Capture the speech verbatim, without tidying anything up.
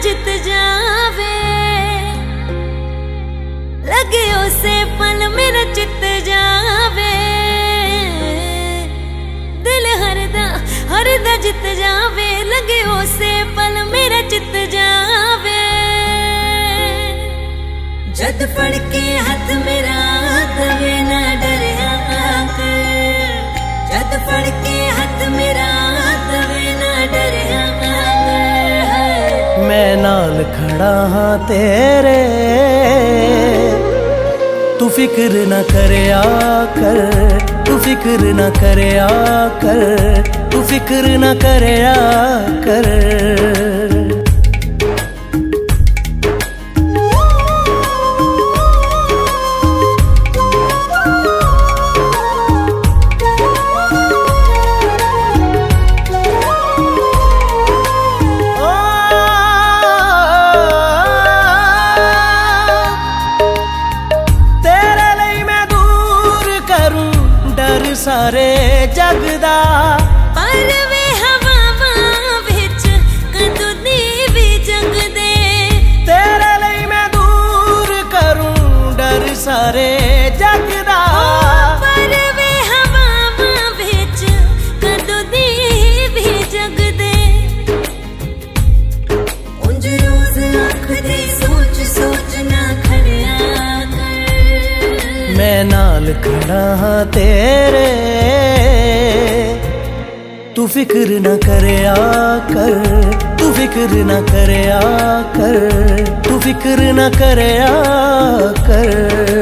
जित जावे, लगे उसे पल मेरा चित जावे। दिल हरदा हरदा जित जावे, लगे उसे पल मेरा चित जावे। जद फड़ के हाथ मेरा तवे ना डरिया कर, जद फड़ के हाथ मेरा तवे ना डरिया कर। मैं नाल खड़ा हाँ तेरे, तू फिक्र न करया कर, तू फिक्र न करया कर, तू फिक्र न करया कर। सारे जगदा पर वे हवावां विच कदों दी भी जगदे। तेरे लिए मैं दूर करूं डर सारे जगदा, पर वे हवावां विच कदों दी भी जगदे। उंज रोज अख दी सोच सोच ना खड़िया कर। मैं नाल खड़ा हाँ तेरे, तू फिक्र न करया कर, तू फिक्र न करया कर, तू फिक्र न करया कर।